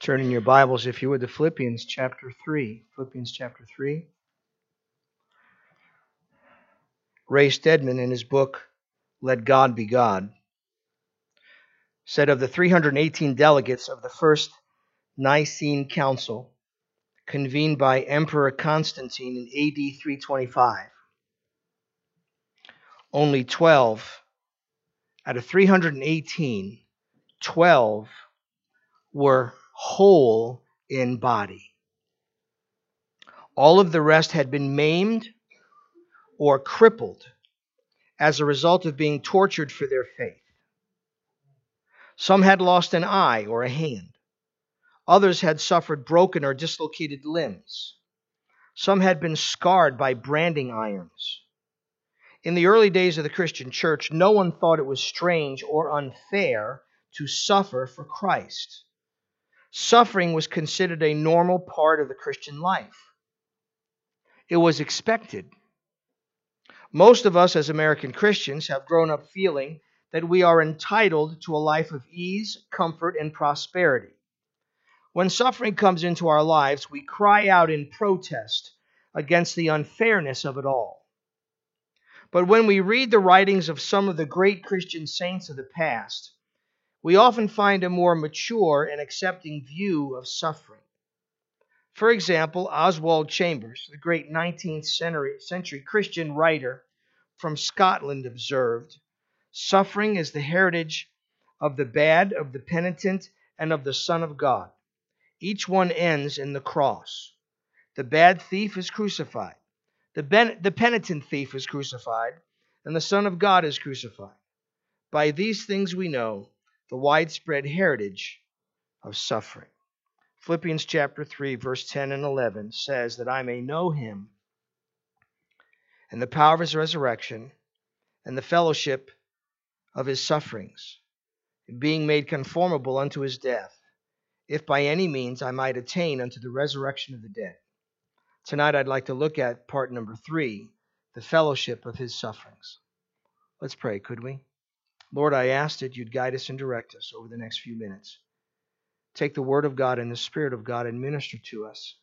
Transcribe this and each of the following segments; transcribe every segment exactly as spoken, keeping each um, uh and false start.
Turn in your Bibles, if you would, to Philippians chapter three. Philippians chapter three. Ray Stedman, in his book, Let God Be God, said of the three hundred eighteen delegates of the First Nicene Council, convened by Emperor Constantine in A D three twenty-five, only twelve out of three hundred eighteen, twelve were whole in body. All of the rest had been maimed or crippled as a result of being tortured for their faith. Some had lost an eye or a hand. Others had suffered broken or dislocated limbs. Some had been scarred by branding irons. In the early days of the Christian church, no one thought it was strange or unfair to suffer for Christ. Suffering was considered a normal part of the Christian life. It was expected. Most of us as American Christians have grown up feeling that we are entitled to a life of ease, comfort, and prosperity. When suffering comes into our lives, we cry out in protest against the unfairness of it all. But when we read the writings of some of the great Christian saints of the past, we often find a more mature and accepting view of suffering. For example, Oswald Chambers, the great nineteenth century Christian writer from Scotland, observed, "Suffering is the heritage of the bad, of the penitent, and of the Son of God. Each one ends in the cross. The bad thief is crucified. The, ben- the penitent thief is crucified, and the Son of God is crucified. By these things we know the widespread heritage of suffering." Philippians chapter three, verse ten and eleven says that I may know him and the power of his resurrection and the fellowship of his sufferings, being made conformable unto his death, if by any means I might attain unto the resurrection of the dead. Tonight I'd like to look at part number three, the fellowship of his sufferings. Let's pray, could we? Lord, I ask that you'd guide us and direct us over the next few minutes. Take the word of God and the Spirit of God and minister to us.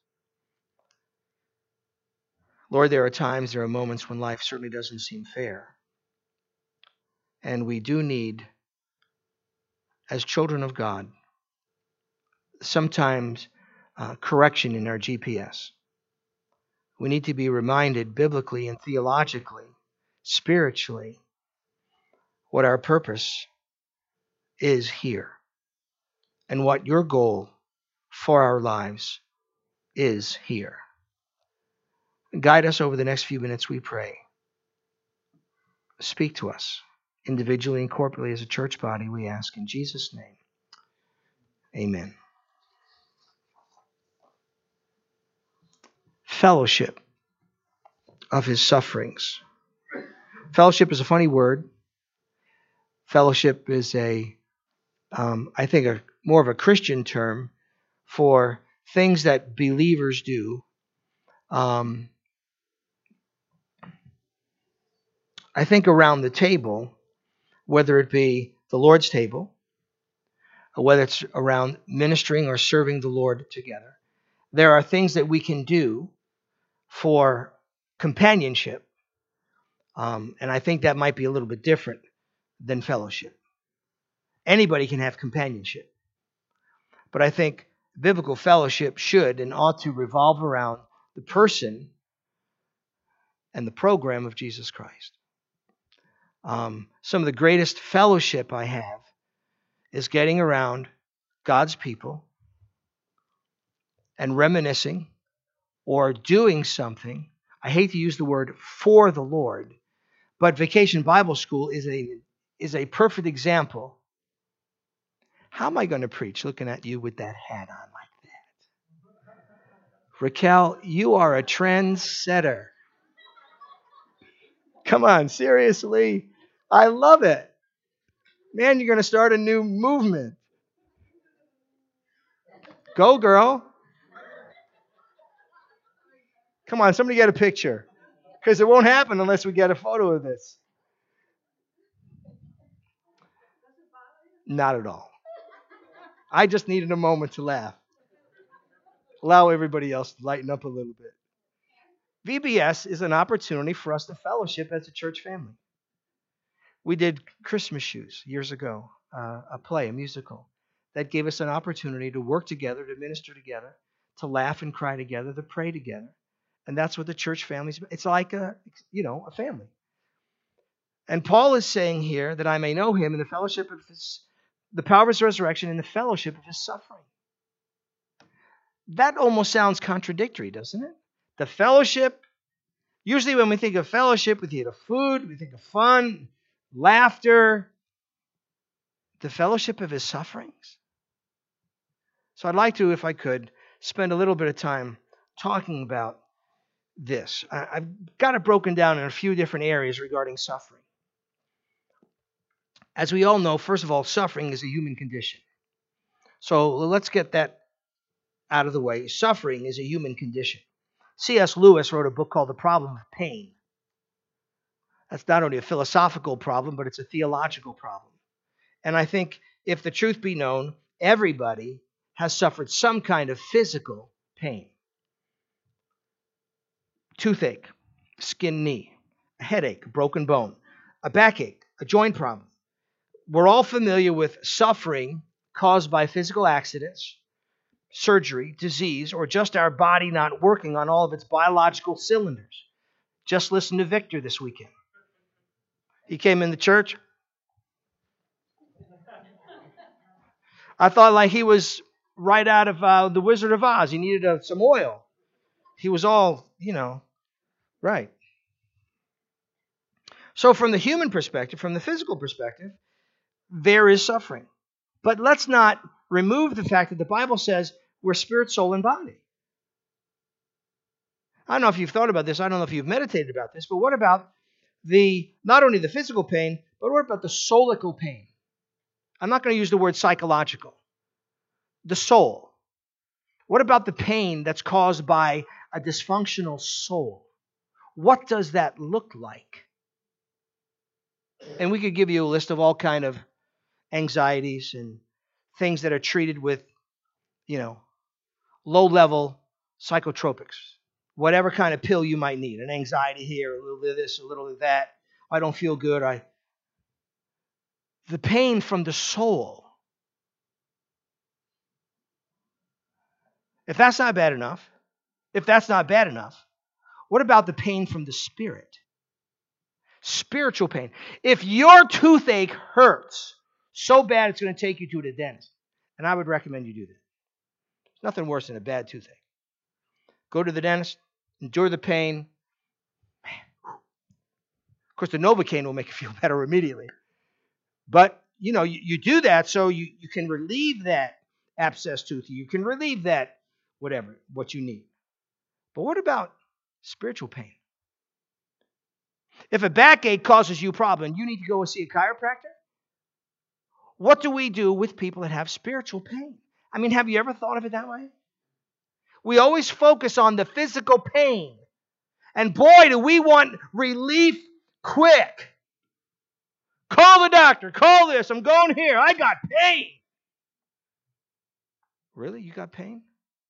Lord, there are times, there are moments when life certainly doesn't seem fair. And we do need, as children of God, sometimes uh, correction in our G P S. We need to be reminded biblically and theologically, spiritually, what our purpose is here and what your goal for our lives is here. Guide us over the next few minutes, we pray. Speak to us individually and corporately as a church body, we ask in Jesus' name. Amen. Fellowship of his sufferings. Fellowship is a funny word. Fellowship is a, um, I think, a more of a Christian term for things that believers do. Um, I think around the table, whether it be the Lord's table, or whether it's around ministering or serving the Lord together, there are things that we can do for companionship. Um, and I think that might be a little bit different than fellowship. Anybody can have companionship. But I think biblical fellowship should and ought to revolve around the person and the program of Jesus Christ. Um, some of the greatest fellowship I have is getting around God's people and reminiscing or doing something. I hate to use the word for the Lord, but Vacation Bible School is a is a perfect example. How am I going to preach looking at you with that hat on like that? Raquel, you are a trendsetter. Come on, seriously. I love it. Man, you're going to start a new movement. Go, girl. Come on, somebody get a picture. Because it won't happen unless we get a photo of this. Not at all. I just needed a moment to laugh. Allow everybody else to lighten up a little bit. V B S is an opportunity for us to fellowship as a church family. We did Christmas Shoes years ago, uh, a play, a musical, that gave us an opportunity to work together, to minister together, to laugh and cry together, to pray together. And that's what the church family is. It's like a, you know, a family. And Paul is saying here that I may know him in the fellowship of his, the power of his resurrection, in the fellowship of his suffering. That almost sounds contradictory, doesn't it? The fellowship. Usually when we think of fellowship, we think of food, we think of fun, laughter. The fellowship of his sufferings. So I'd like to, if I could, spend a little bit of time talking about this. I've got it broken down in a few different areas regarding suffering. As we all know, first of all, suffering is a human condition. So let's get that out of the way. Suffering is a human condition. C S Lewis wrote a book called The Problem of Pain. That's not only a philosophical problem, but it's a theological problem. And I think, if the truth be known, everybody has suffered some kind of physical pain. Toothache, skin knee, a headache, a broken bone, a backache, a joint problem. We're all familiar with suffering caused by physical accidents, surgery, disease, or just our body not working on all of its biological cylinders. Just listen to Victor this weekend. He came in the church. I thought like he was right out of uh, The Wizard of Oz. He needed uh, some oil. He was all, you know, right. So from the human perspective, from the physical perspective, there is suffering. But let's not remove the fact that the Bible says we're spirit, soul, and body. I don't know if you've thought about this. I don't know if you've meditated about this. But what about the not only the physical pain, but what about the soulical pain? I'm not going to use the word psychological. The soul. What about the pain that's caused by a dysfunctional soul? What does that look like? And we could give you a list of all kind of anxieties and things that are treated with, you know, low-level psychotropics. Whatever kind of pill you might need. An anxiety here, a little bit of this, a little bit of that. I don't feel good. I. The pain from the soul. If that's not bad enough, if that's not bad enough, what about the pain from the spirit? Spiritual pain. If your toothache hurts so bad it's going to take you to the dentist, and I would recommend you do that. There's nothing worse than a bad toothache. Go to the dentist, endure the pain. Man. Of course, the Novocaine will make you feel better immediately. But, you know, you, you do that so you, you can relieve that abscess tooth. You can relieve that whatever, what you need. But what about spiritual pain? If a backache causes you a problem, you need to go and see a chiropractor. What do we do with people that have spiritual pain? I mean, have you ever thought of it that way? We always focus on the physical pain. And boy, do we want relief quick. Call the doctor. Call this. I'm going here. I got pain. Really? You got pain?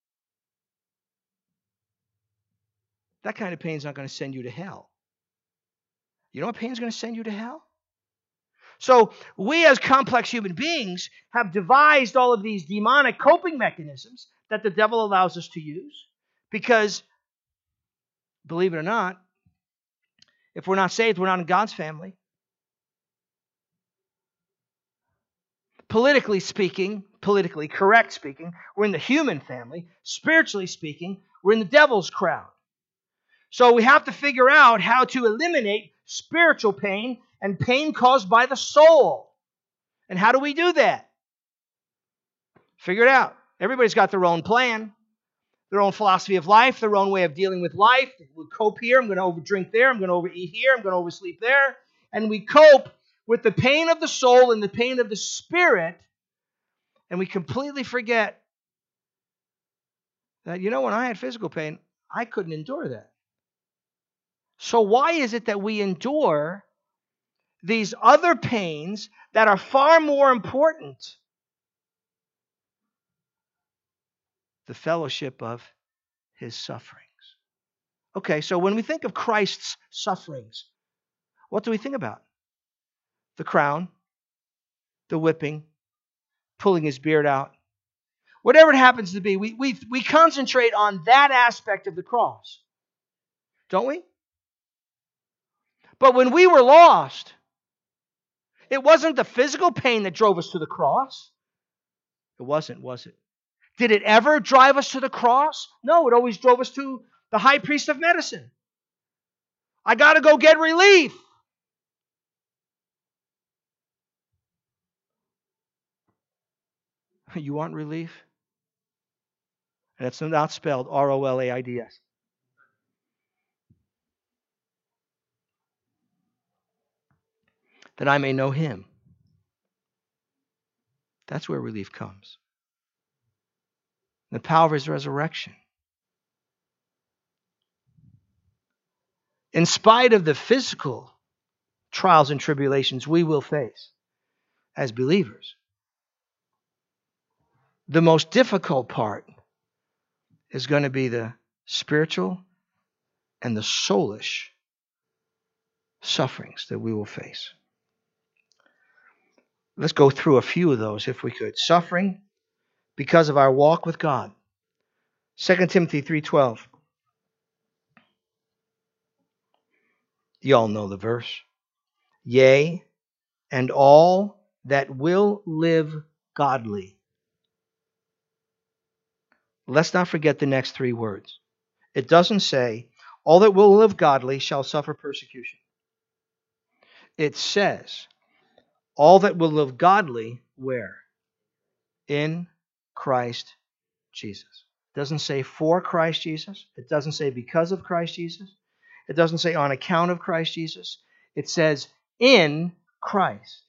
That kind of pain is not going to send you to hell. You know what pain is going to send you to hell? So we as complex human beings have devised all of these demonic coping mechanisms that the devil allows us to use because, believe it or not, if we're not saved, we're not in God's family. Politically speaking, politically correct speaking, we're in the human family. Spiritually speaking, we're in the devil's crowd. So we have to figure out how to eliminate spiritual pain and pain caused by the soul. And how do we do that? Figure it out. Everybody's got their own plan, their own philosophy of life, their own way of dealing with life. We cope here. I'm going to overdrink there. I'm going to overeat here. I'm going to oversleep there. And we cope with the pain of the soul and the pain of the spirit. And we completely forget that, you know, when I had physical pain, I couldn't endure that. So why is it that we endure these other pains that are far more important? the fellowship of his sufferings. Okay, so when we think of Christ's sufferings, what do we think about? The crown, the whipping, pulling his beard out. Whatever it happens to be, we, we, we concentrate on that aspect of the cross. Don't we? But when we were lost, it wasn't the physical pain that drove us to the cross. It wasn't, was it? Did it ever drive us to the cross? No, it always drove us to the high priest of medicine. I got to go get relief. You want relief? And it's not spelled R O L A I D S. That I may know him. That's where relief comes. The power of his resurrection. In spite of the physical trials and tribulations we will face as believers, the most difficult part is going to be the spiritual and the soulish sufferings that we will face. Let's go through a few of those if we could. Suffering because of our walk with God. Second Timothy three twelve. You all know the verse. Yea, and all that will live godly. Let's not forget the next three words. It doesn't say, all that will live godly shall suffer persecution. It says, all that will live godly, where? In Christ Jesus. It doesn't say for Christ Jesus. It doesn't say because of Christ Jesus. It doesn't say on account of Christ Jesus. It says in Christ.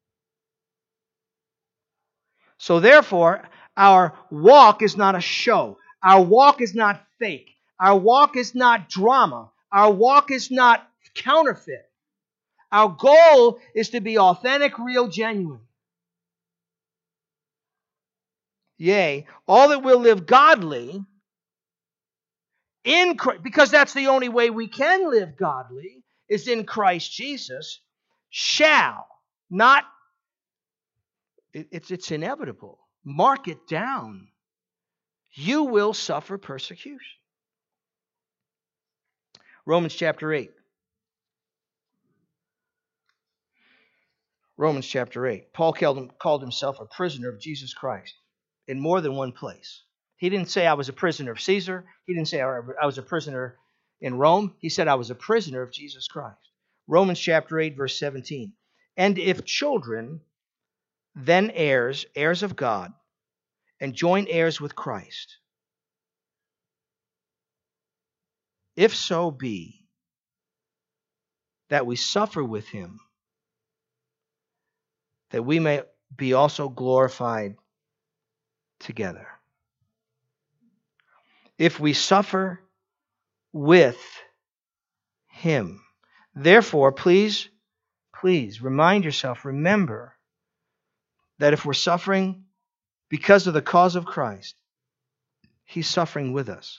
So therefore, our walk is not a show. Our walk is not fake. Our walk is not drama. Our walk is not counterfeit. Our goal is to be authentic, real, genuine. Yea, all that will live godly in Christ, because that's the only way we can live godly, is in Christ Jesus, shall, not, it's, it's inevitable. Mark it down. You will suffer persecution. Romans chapter eight. Romans chapter eight. Paul called himself a prisoner of Jesus Christ in more than one place. He didn't say I was a prisoner of Caesar. He didn't say I was a prisoner in Rome. He said I was a prisoner of Jesus Christ. Romans chapter eight, verse seventeen. And if children, then heirs, heirs of God, and joint heirs with Christ, if so be that we suffer with him, that we may be also glorified together. If we suffer with him. Therefore, please, please remind yourself, remember that if we're suffering because of the cause of Christ, he's suffering with us.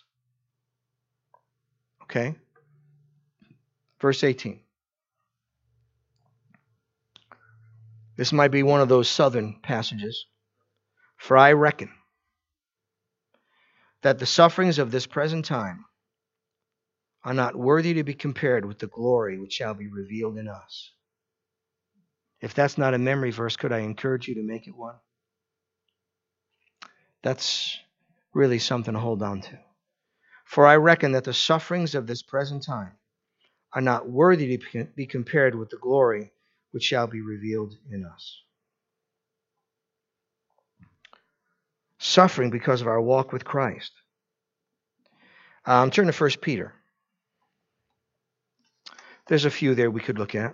Okay? Verse eighteen. This might be one of those southern passages. For I reckon that the sufferings of this present time are not worthy to be compared with the glory which shall be revealed in us. If that's not a memory verse, could I encourage you to make it one? That's really something to hold on to. For I reckon that the sufferings of this present time are not worthy to be compared with the glory which shall be revealed in us. Suffering because of our walk with Christ. Um, turn to First Peter. There's a few there we could look at.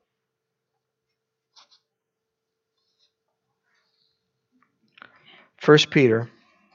First Peter,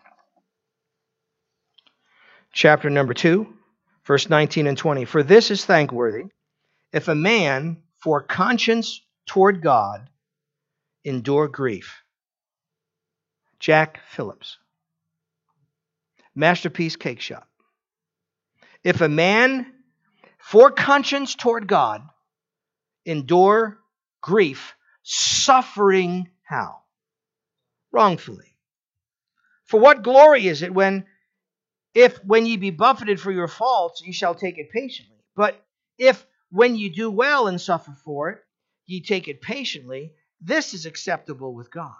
chapter number two, verse nineteen and twenty. For this is thankworthy, if a man for conscience toward God endure grief. Jack Phillips. Masterpiece Cake Shop. If a man, for conscience toward God, endure grief, suffering how? Wrongfully. For what glory is it when, if when ye be buffeted for your faults, ye shall take it patiently? But if when you do well and suffer for it, ye take it patiently, this is acceptable with God.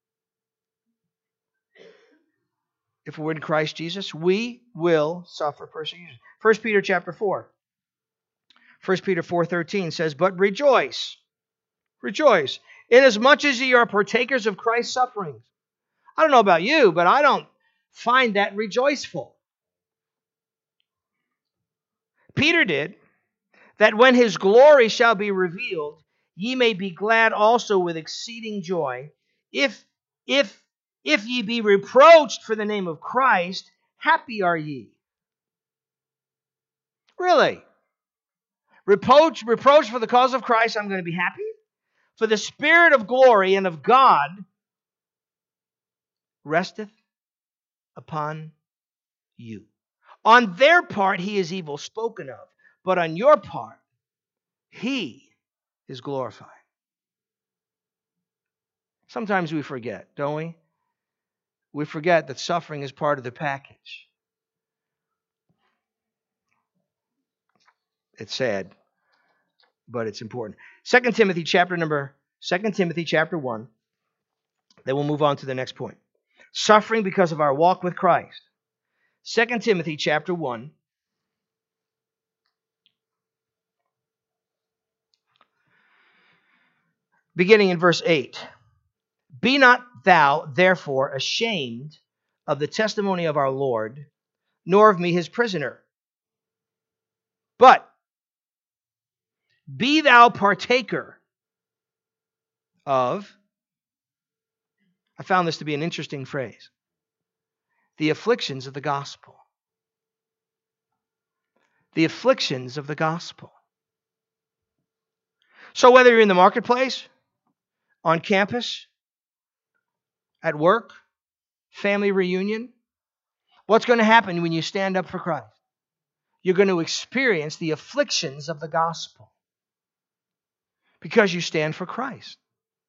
If we're in Christ Jesus, we will suffer persecution. First Peter chapter four. First Peter four thirteen says, but rejoice, rejoice, inasmuch as ye are partakers of Christ's sufferings. I don't know about you, but I don't find that rejoiceful. Peter did, that when his glory shall be revealed, ye may be glad also with exceeding joy. If, if, if ye be reproached for the name of Christ, happy are ye. Really? Reproach, reproach for the cause of Christ, I'm going to be happy? For the Spirit of glory and of God resteth upon you. On their part he is evil spoken of, but on your part he is glorified. Sometimes we forget, don't we? We forget that suffering is part of the package. It's sad, but it's important. Second Timothy chapter number, Second Timothy chapter one. Then we'll move on to the next point. Suffering because of our walk with Christ. Second Timothy chapter one. Beginning in verse eight. Be not thou therefore ashamed of the testimony of our Lord, nor of me his prisoner. But be thou partaker of, I found this to be an interesting phrase, the afflictions of the gospel. The afflictions of the gospel. So whether you're in the marketplace, on campus, at work, family reunion, what's going to happen when you stand up for Christ? You're going to experience the afflictions of the gospel because you stand for Christ.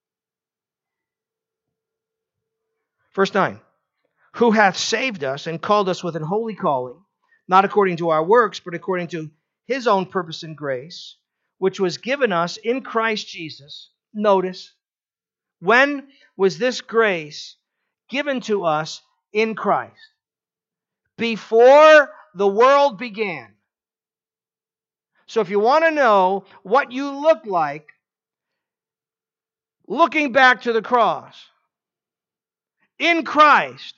Verse nine. Who hath saved us and called us with an holy calling, not according to our works, but according to his own purpose and grace, which was given us in Christ Jesus. Notice, when was this grace given to us in Christ? Before the world began. So if you want to know what you look like looking back to the cross, in Christ,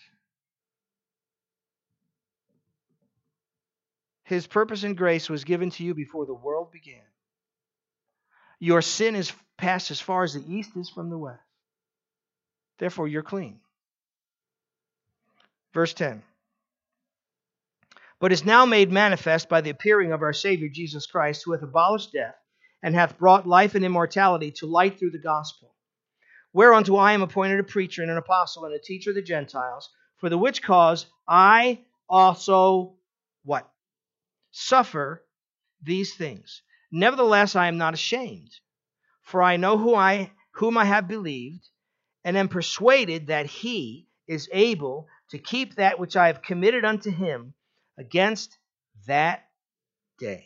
his purpose and grace was given to you before the world began. Your sin is passed as far as the east is from the west. Therefore, you're clean. Verse ten. But is now made manifest by the appearing of our Savior Jesus Christ, who hath abolished death, and hath brought life and immortality to light through the gospel. Whereunto I am appointed a preacher and an apostle and a teacher of the Gentiles, for the which cause I also, what? Suffer these things. Nevertheless, I am not ashamed, for I know who I whom I have believed, and am persuaded that he is able to keep that which I have committed unto him against that day.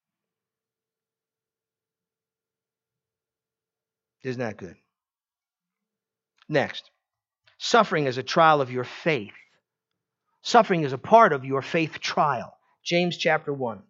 Isn't that good? Next, suffering is a trial of your faith. Suffering is a part of your faith trial. James chapter one.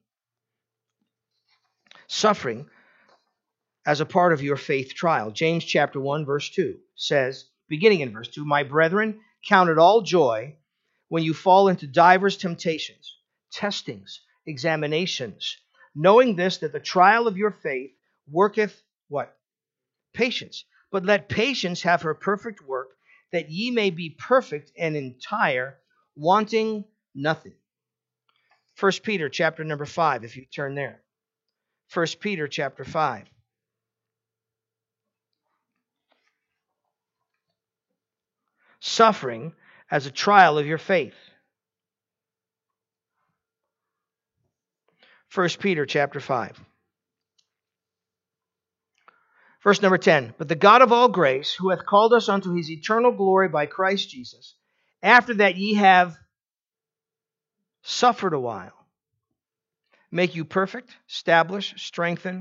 Suffering as a part of your faith trial. James chapter one, verse two says, beginning in verse two, my brethren, count it all joy when you fall into divers temptations, testings, examinations, knowing this, that the trial of your faith worketh what? Patience. But let patience have her perfect work, that ye may be perfect and entire, wanting nothing. First Peter chapter number five, if you turn there. First Peter chapter five. Suffering as a trial of your faith. First Peter chapter five. Verse number ten. But the God of all grace, who hath called us unto his eternal glory by Christ Jesus, after that ye have suffered a while, make you perfect, establish, strengthen.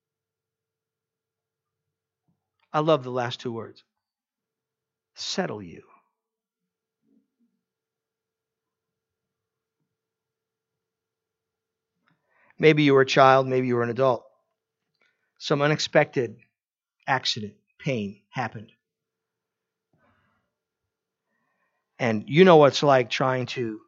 I love the last two words. Settle you. Maybe you were a child, maybe you were an adult. Some unexpected accident, pain happened. And you know what it's like trying to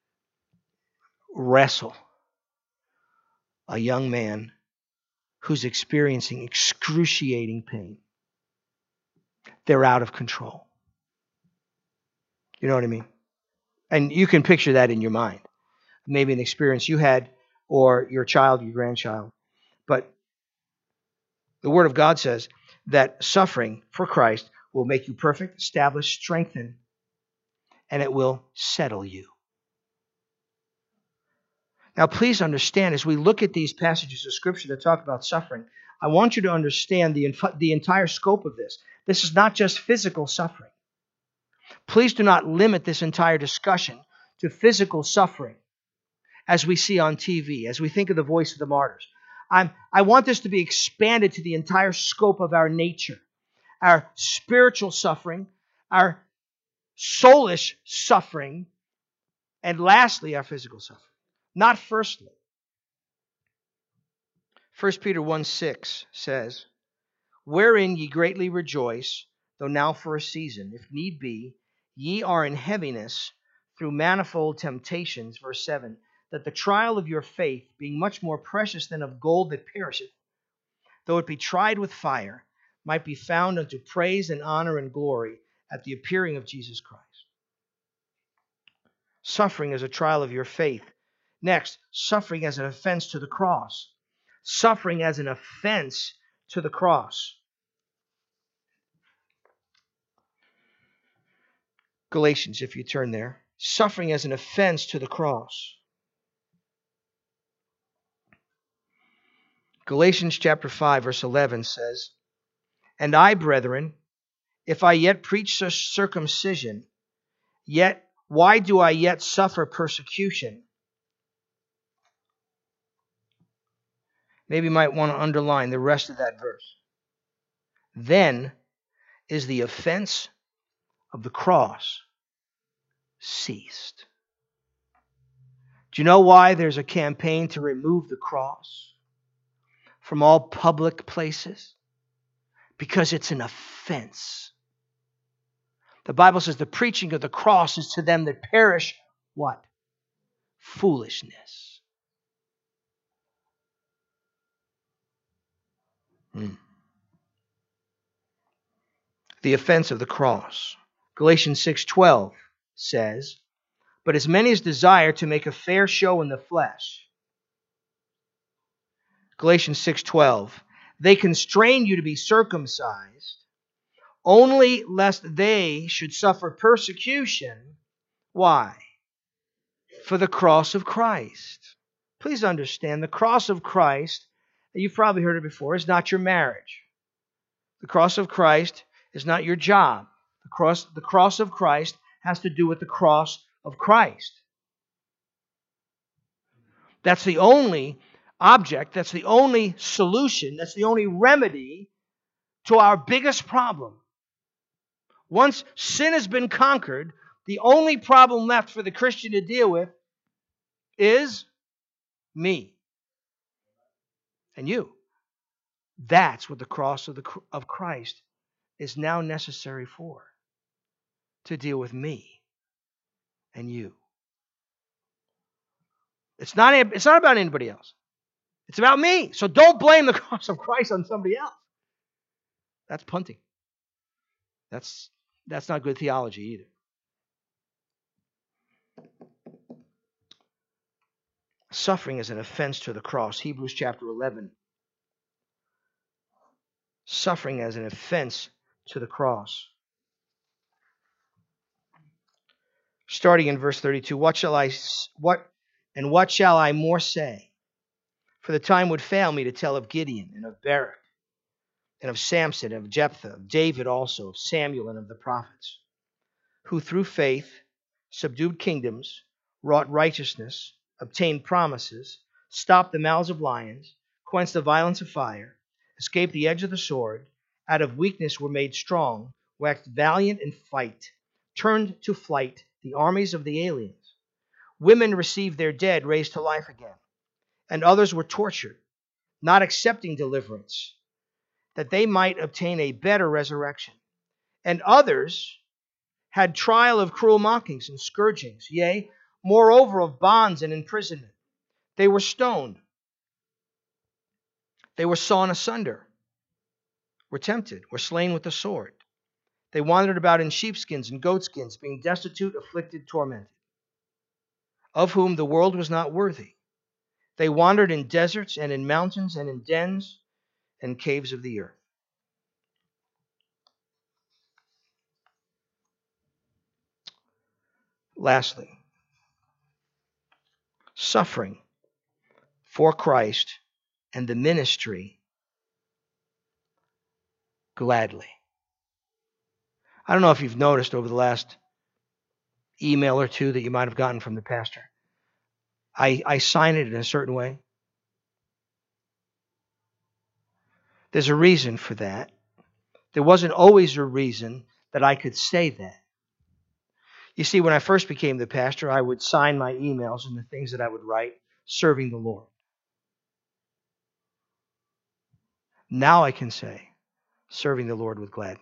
wrestle a young man who's experiencing excruciating pain. They're out of control. You know what I mean? And you can picture that in your mind. Maybe an experience you had, or your child, your grandchild. But the Word of God says that suffering for Christ will make you perfect, establish, strengthen, and it will settle you. Now, please understand, as we look at these passages of Scripture that talk about suffering, I want you to understand the, inf- the entire scope of this. This is not just physical suffering. Please do not limit this entire discussion to physical suffering as we see on T V, as we think of the voice of the martyrs. I'm, I want this to be expanded to the entire scope of our nature, our spiritual suffering, our soulish suffering, and lastly, our physical suffering. Not firstly. First Peter one six says, wherein ye greatly rejoice, though now for a season, if need be, ye are in heaviness through manifold temptations, verse seven, that the trial of your faith, being much more precious than of gold that perisheth, though it be tried with fire, might be found unto praise and honor and glory at the appearing of Jesus Christ. Suffering is a trial of your faith. Next, suffering as an offense to the cross. Suffering as an offense to the cross. Galatians, if you turn there. Suffering as an offense to the cross. Galatians chapter five, verse eleven says, and I, brethren, if I yet preach circumcision, yet why do I yet suffer persecution? Maybe you might want to underline the rest of that verse. Then is the offense of the cross ceased. Do you know why there's a campaign to remove the cross from all public places? Because it's an offense. The Bible says the preaching of the cross is to them that perish, what? Foolishness. Hmm. The offense of the cross. Galatians six twelve says, but as many as desire to make a fair show in the flesh. Galatians six twelve, they constrain you to be circumcised, only lest they should suffer persecution. Why? For the cross of Christ. Please understand, the cross of Christ, you've probably heard it before, is not your marriage. The cross of Christ is not your job. The cross, the cross of Christ has to do with the cross of Christ. That's the only object, that's the only solution, that's the only remedy to our biggest problem. Once sin has been conquered, the only problem left for the Christian to deal with is me and you. That's what the cross of the of Christ is now necessary for, to deal with me and you. It's not, it's not about anybody else. It's about me. So don't blame the cross of Christ on somebody else. That's punting. That's, that's not good theology either. Suffering is an offense to the cross. Hebrews chapter eleven. Suffering as an offense to the cross. Starting in verse thirty-two, what shall I what and what shall I more say? For the time would fail me to tell of Gideon and of Barak and of Samson and of Jephthah, of David also, of Samuel and of the prophets, who through faith subdued kingdoms, wrought righteousness, obtained promises, stopped the mouths of lions, quenched the violence of fire, escaped the edge of the sword, out of weakness were made strong, waxed valiant in fight, turned to flight the armies of the aliens. Women received their dead raised to life again, and others were tortured, not accepting deliverance, that they might obtain a better resurrection. And others had trial of cruel mockings and scourgings, yea, moreover of bonds and imprisonment. They were stoned. They were sawn asunder, were tempted, were slain with the sword. They wandered about in sheepskins and goatskins, being destitute, afflicted, tormented, of whom the world was not worthy. They wandered in deserts and in mountains and in dens and caves of the earth. Lastly, suffering for Christ and the ministry gladly. I don't know if you've noticed over the last email or two that you might have gotten from the pastor. I, I sign it in a certain way. There's a reason for that. There wasn't always a reason that I could say that. You see, when I first became the pastor, I would sign my emails and the things that I would write, serving the Lord. Now I can say, serving the Lord with gladness.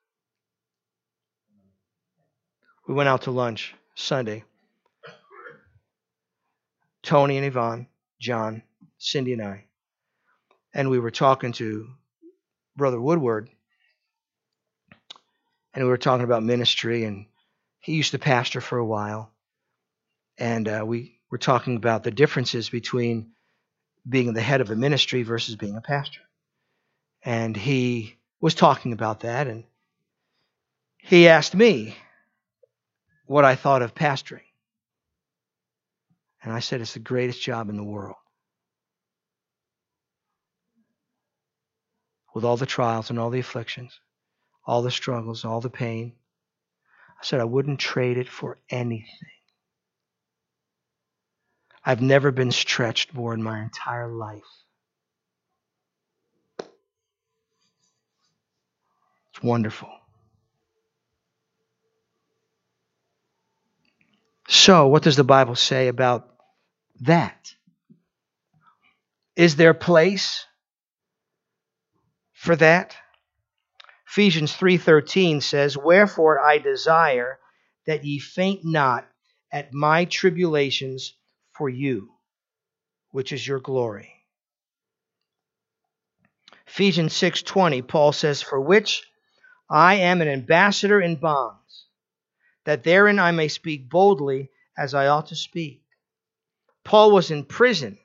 We went out to lunch Sunday. Tony and Yvonne, John, Cindy and I. And we were talking to Brother Woodward. And we were talking about ministry. And he used to pastor for a while. And uh, we were talking about the differences between being the head of a ministry versus being a pastor. And he was talking about that. And he asked me what I thought of pastoring. And I said, it's the greatest job in the world. With all the trials and all the afflictions, all the struggles, all the pain. I said, I wouldn't trade it for anything. I've never been stretched more in my entire life. It's wonderful. So, what does the Bible say about that? Is there place for that? Ephesians three thirteen says, wherefore I desire that ye faint not at my tribulations for you, which is your glory. Ephesians six twenty, Paul says, for which I am an ambassador in bonds, that therein I may speak boldly as I ought to speak. Paul was in prison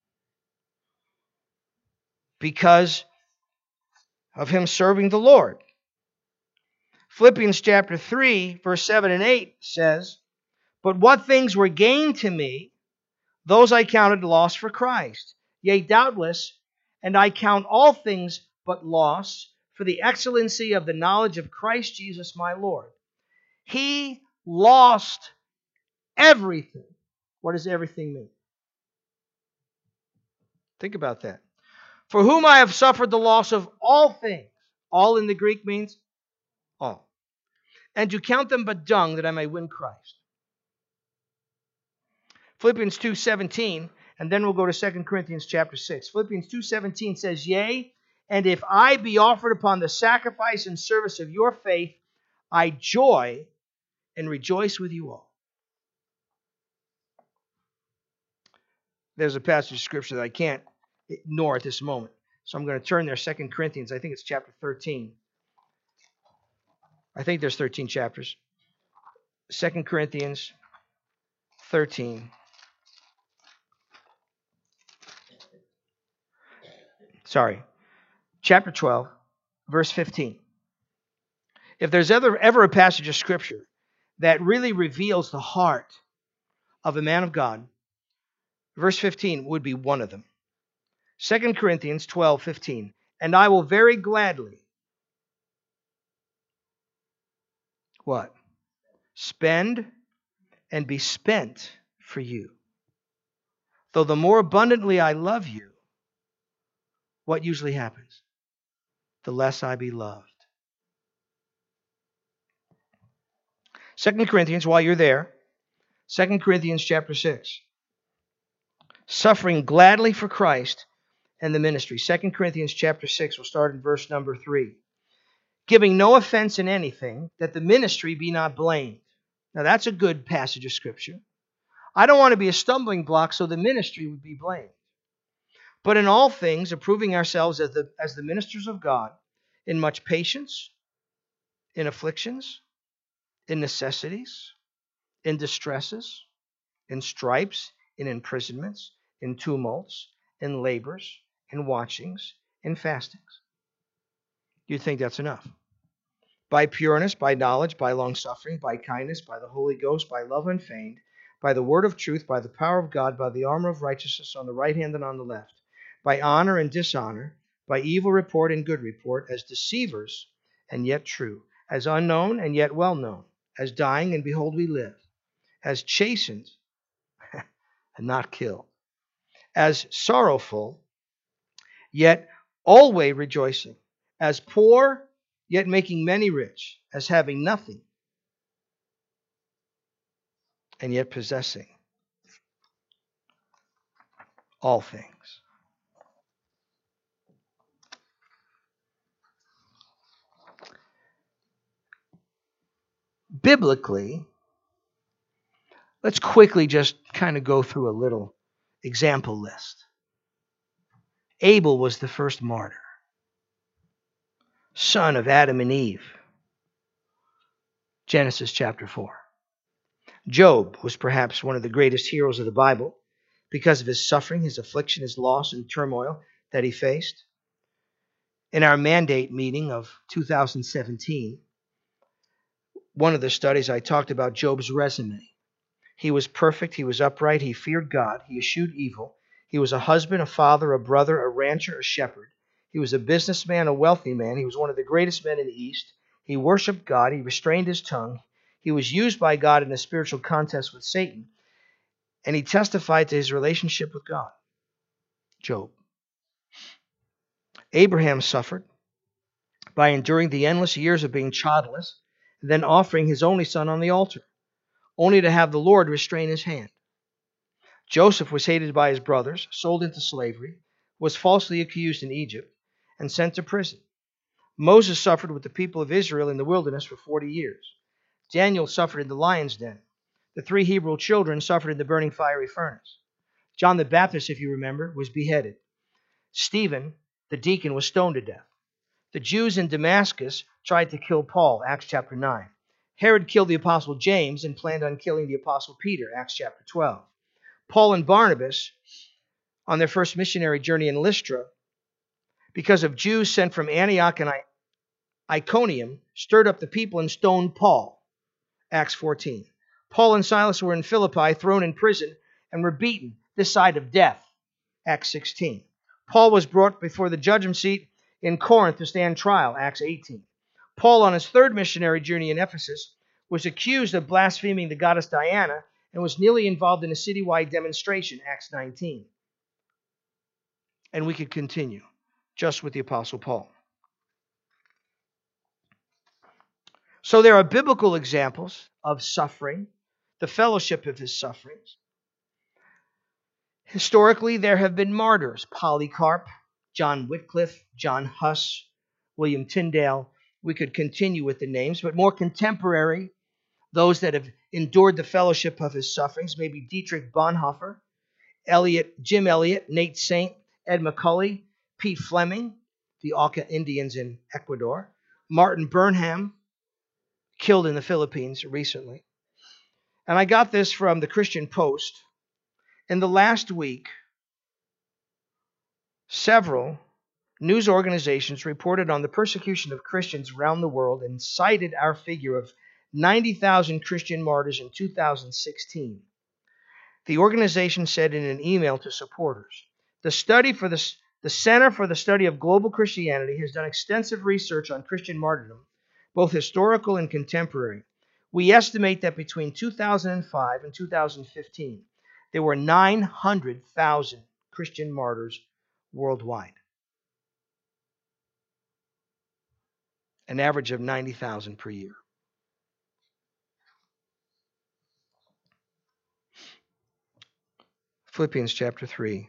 because of him serving the Lord. Philippians chapter three, verse seven and eight says, but what things were gained to me, those I counted loss for Christ. Yea, doubtless, and I count all things but loss for the excellency of the knowledge of Christ Jesus my Lord. He lost everything. What does everything mean? Think about that. For whom I have suffered the loss of all things. All in the Greek means all. And to count them but dung that I may win Christ. Philippians two seventeen, and then we'll go to Second Corinthians chapter six. Philippians two seventeen says, yea, and if I be offered upon the sacrifice and service of your faith, I joy and rejoice with you all. There's a passage of Scripture that I can't ignore at this moment. So I'm going to turn there, Second Corinthians. I think it's chapter thirteen. I think there's thirteen chapters. Second Corinthians thirteen. Sorry. Chapter twelve, verse fifteen. If there's ever, ever a passage of Scripture that really reveals the heart of a man of God, verse fifteen would be one of them. Second Corinthians twelve fifteen. And I will very gladly, what? Spend and be spent for you. Though the more abundantly I love you, what usually happens? The less I be loved. Second Corinthians, while you're there, Second Corinthians chapter six. Suffering gladly for Christ and the ministry. Second Corinthians chapter six, we'll start in verse number three. Giving no offense in anything, that the ministry be not blamed. Now that's a good passage of Scripture. I don't want to be a stumbling block so the ministry would be blamed. But in all things, approving ourselves as the, as the ministers of God, in much patience, in afflictions, in necessities, in distresses, in stripes, in imprisonments, in tumults, in labors, in watchings, in fastings. You'd think that's enough. By pureness, by knowledge, by longsuffering, by kindness, by the Holy Ghost, by love unfeigned, by the word of truth, by the power of God, by the armor of righteousness on the right hand and on the left, by honor and dishonor, by evil report and good report, as deceivers and yet true, as unknown and yet well known, as dying and behold we live, as chastened and not killed, as sorrowful yet always rejoicing, as poor yet making many rich, as having nothing and yet possessing all things. Biblically, let's quickly just kind of go through a little example list. Abel was the first martyr, son of Adam and Eve. Genesis chapter four. Job was perhaps one of the greatest heroes of the Bible because of his suffering, his affliction, his loss, and turmoil that he faced. In our mandate meeting of two thousand seventeen, one of the studies I talked about Job's resume. He was perfect, he was upright, he feared God, he eschewed evil. He was a husband, a father, a brother, a rancher, a shepherd. He was a businessman, a wealthy man. He was one of the greatest men in the East. He worshiped God. He restrained his tongue. He was used by God in a spiritual contest with Satan. And he testified to his relationship with God. Job. Abraham suffered by enduring the endless years of being childless, and then offering his only son on the altar, only to have the Lord restrain his hand. Joseph was hated by his brothers, sold into slavery, was falsely accused in Egypt, and sent to prison. Moses suffered with the people of Israel in the wilderness for forty years. Daniel suffered in the lion's den. The three Hebrew children suffered in the burning fiery furnace. John the Baptist, if you remember, was beheaded. Stephen, the deacon, was stoned to death. The Jews in Damascus tried to kill Paul, Acts chapter nine. Herod killed the apostle James and planned on killing the apostle Peter, Acts chapter twelve. Paul and Barnabas, on their first missionary journey in Lystra, because of Jews sent from Antioch and Iconium, stirred up the people and stoned Paul, Acts fourteen. Paul and Silas were in Philippi, thrown in prison, and were beaten this side of death, Acts sixteen. Paul was brought before the judgment seat in Corinth to stand trial, Acts eighteen. Paul, on his third missionary journey in Ephesus, was accused of blaspheming the goddess Diana and was nearly involved in a citywide demonstration, Acts nineteen. And we could continue just with the Apostle Paul. So there are biblical examples of suffering, the fellowship of his sufferings. Historically, there have been martyrs: Polycarp, John Wycliffe, John Huss, William Tyndale. We could continue with the names, but more contemporary, those that have endured the fellowship of his sufferings, maybe Dietrich Bonhoeffer, Elliot, Jim Elliot, Nate Saint, Ed McCully, Pete Fleming, the Auca Indians in Ecuador, Martin Burnham, killed in the Philippines recently. And I got this from the Christian Post. In the last week, several news organizations reported on the persecution of Christians around the world and cited our figure of ninety thousand Christian martyrs in two thousand sixteen. The organization said in an email to supporters, the study for the The Center for the Study of Global Christianity has done extensive research on Christian martyrdom, both historical and contemporary. We estimate that between two thousand five and two thousand fifteen, there were nine hundred thousand Christian martyrs worldwide, an average of ninety thousand per year. Philippians chapter three.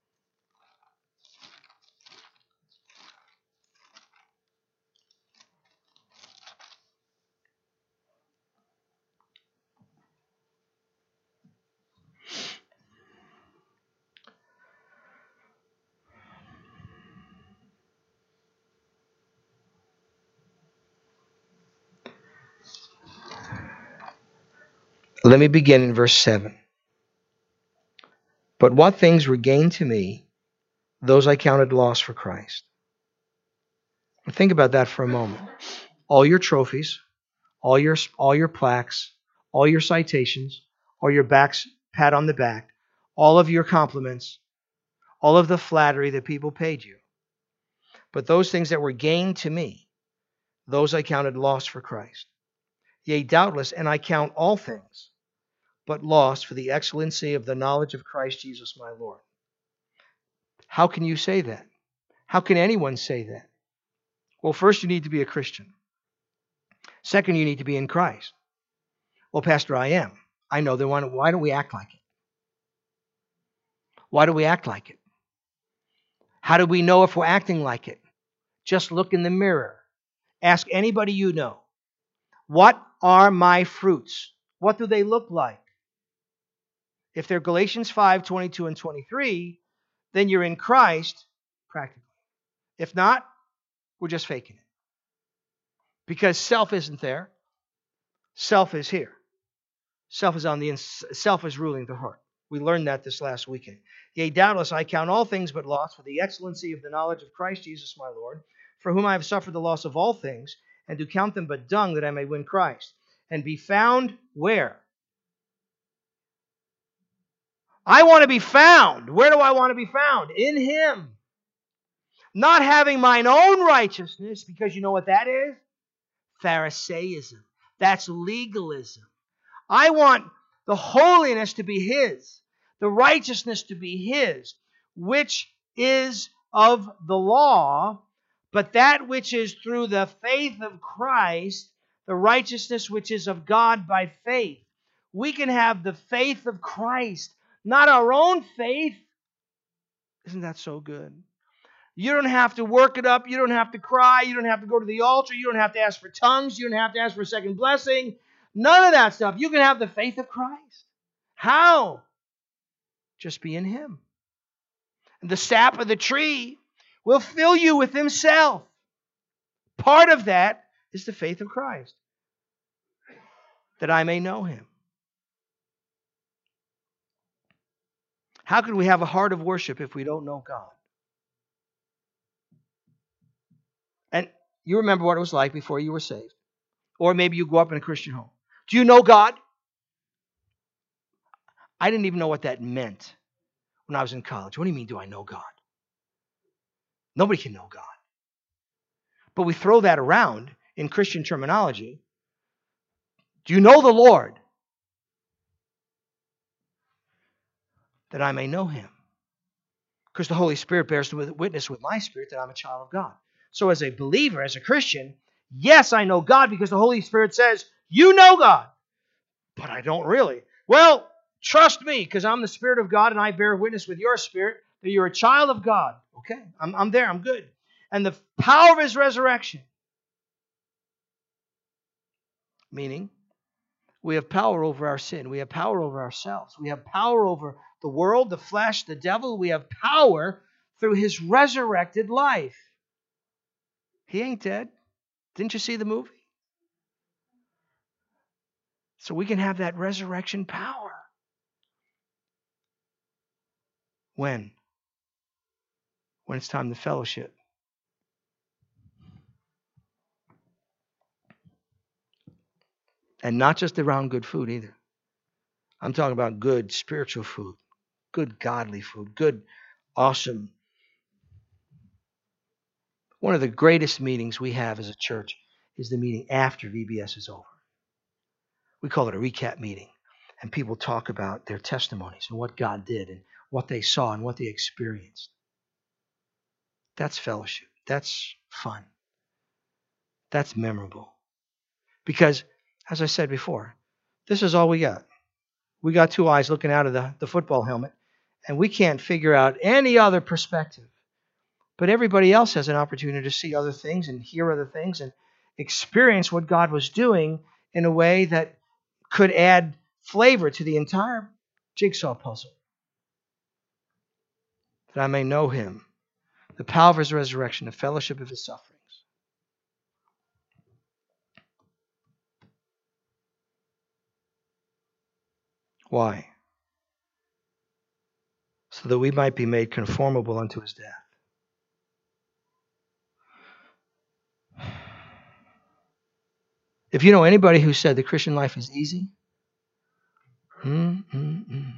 Let me begin in verse seven. But what things were gained to me, those I counted loss for Christ. Think about that for a moment. All your trophies, all your all your plaques, all your citations, all your backs pat on the back, all of your compliments, all of the flattery that people paid you. But those things that were gained to me, those I counted loss for Christ. Yea, doubtless, and I count all things but loss for the excellency of the knowledge of Christ Jesus my Lord. How can you say that? How can anyone say that? Well, first you need to be a Christian. Second, you need to be in Christ. Well, Pastor, I am. I know. Then why don't we act like it? Why do we act like it? How do we know if we're acting like it? Just look in the mirror. Ask anybody you know. What are my fruits? What do they look like? If they're Galatians five, twenty-two and twenty-three, then you're in Christ practically. If not, we're just faking it. Because self isn't there. Self is here. Self is on the ins- self is ruling the heart. We learned that this last weekend. Yea, doubtless, I count all things but loss for the excellency of the knowledge of Christ Jesus my Lord, for whom I have suffered the loss of all things, and do count them but dung that I may win Christ, and be found where? I want to be found. Where do I want to be found? In Him. Not having mine own righteousness, because you know what that is? Pharisaism. That's legalism. I want the holiness to be His, the righteousness to be His, which is of the law, but that which is through the faith of Christ, the righteousness which is of God by faith. We can have the faith of Christ, not our own faith. Isn't that so good? You don't have to work it up. You don't have to cry. You don't have to go to the altar. You don't have to ask for tongues. You don't have to ask for a second blessing. None of that stuff. You can have the faith of Christ. How? Just be in Him. And the sap of the tree will fill you with Himself. Part of that is the faith of Christ, that I may know Him. How can we have a heart of worship if we don't know God? And you remember what it was like before you were saved. Or maybe you grew up in a Christian home. Do you know God? I didn't even know what that meant when I was in college. What do you mean, do I know God? Nobody can know God. But we throw that around in Christian terminology. Do you know the Lord? That I may know Him. Because the Holy Spirit bears witness with my spirit that I'm a child of God. So as a believer, as a Christian, yes, I know God because the Holy Spirit says, you know God. But I don't really. Well, trust me because I'm the Spirit of God and I bear witness with your spirit that you're a child of God. Okay, I'm, I'm there, I'm good. And the power of His resurrection. Meaning, we have power over our sin. We have power over ourselves. We have power over the world, the flesh, the devil. We have power through His resurrected life. He ain't dead. Didn't you see the movie? So we can have that resurrection power. When? When it's time to fellowship. And not just around good food either. I'm talking about good spiritual food, good godly food, good, awesome One of the greatest meetings we have as a church is the meeting after V B S is over. We call it a recap meeting. And people talk about their testimonies and what God did and what they saw and what they experienced. That's fellowship. That's fun. That's memorable. Because, as I said before, this is all we got. We got two eyes looking out of the, the football helmet, and we can't figure out any other perspective. But everybody else has an opportunity to see other things and hear other things and experience what God was doing in a way that could add flavor to the entire jigsaw puzzle. That I may know him, the power of his resurrection, the fellowship of his sufferings. Why? So that we might be made conformable unto his death. If you know anybody who said the Christian life is easy, mm, mm, mm.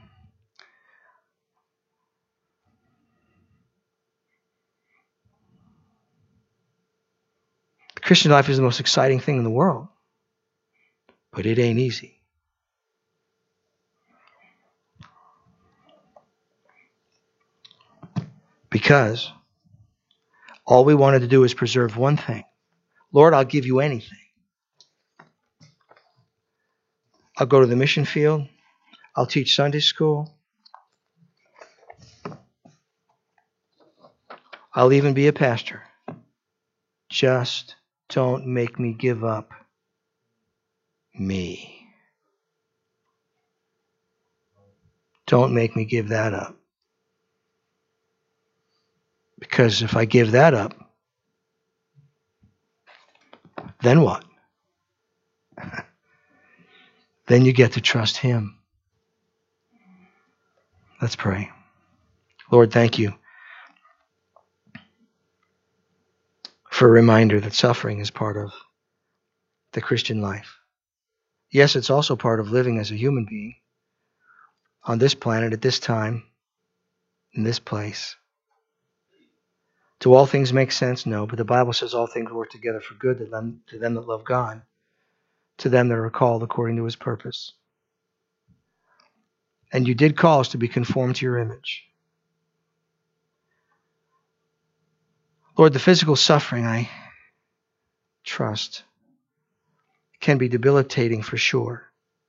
The Christian life is the most exciting thing in the world, but it ain't easy. Because all we wanted to do is preserve one thing. Lord, I'll give you anything. I'll go to the mission field. I'll teach Sunday school. I'll even be a pastor. Just don't make me give up me. Don't make me give that up. Because if I give that up, then what? Then you get to trust him. Let's pray. Lord, thank you for a reminder that suffering is part of the Christian life. Yes, it's also part of living as a human being on this planet at this time, in this place. Do all things make sense? No, but the Bible says all things work together for good to them, to them that love God, to them that are called according to his purpose. And you did call us to be conformed to your image. Lord, the physical suffering, I trust, can be debilitating for sure.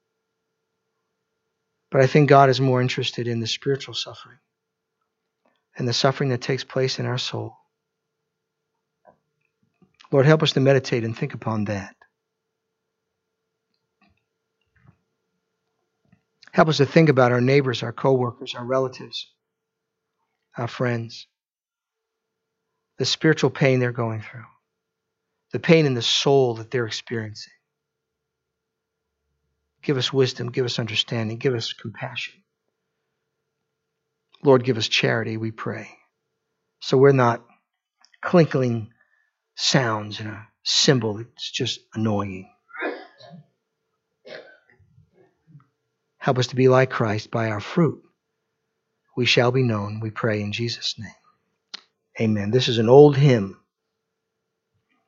But I think God is more interested in the spiritual suffering and the suffering that takes place in our soul. Lord, help us to meditate and think upon that. Help us to think about our neighbors, our co-workers, our relatives, our friends, the spiritual pain they're going through, the pain in the soul that they're experiencing. Give us wisdom, give us understanding, give us compassion. Lord, give us charity, we pray, so we're not clinking sounds in a cymbal that's just annoying. Help us to be like Christ. By our fruit we shall be known, we pray in Jesus' name. Amen. This is an old hymn.